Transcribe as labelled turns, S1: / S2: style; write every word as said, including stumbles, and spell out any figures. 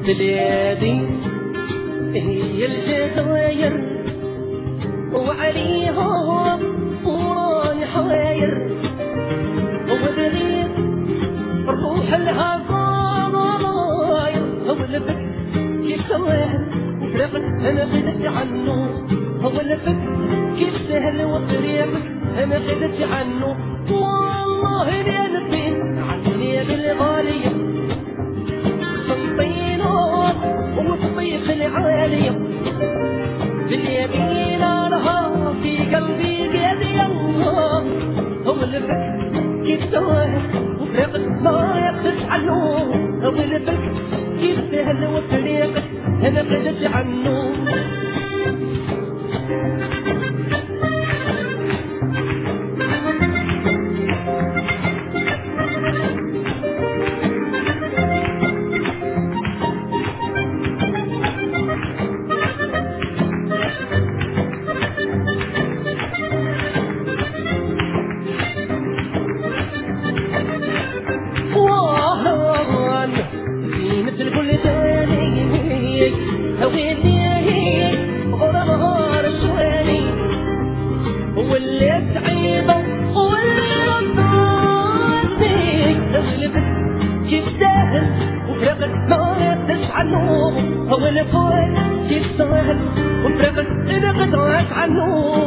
S1: بلادي هي الجزائر وعليهم وراني حواير وبغيت الروح لها ضاير هو لبك كيف سواهل وفرقت انا غدت عنه هو لبك كيف سهل وطريقك انا غدت عنه والله يا نبين عني بالغالية سنطينه والطيخ العالية باليمين لها في قلبي بيدي الله هو لبك كيف سواهل وفرقت ما يقدس عنه هو لبك كيف سهل وطريقك انا غدت عنه هو اللي فوق كيف سهل وفرقت انا قطعت عنه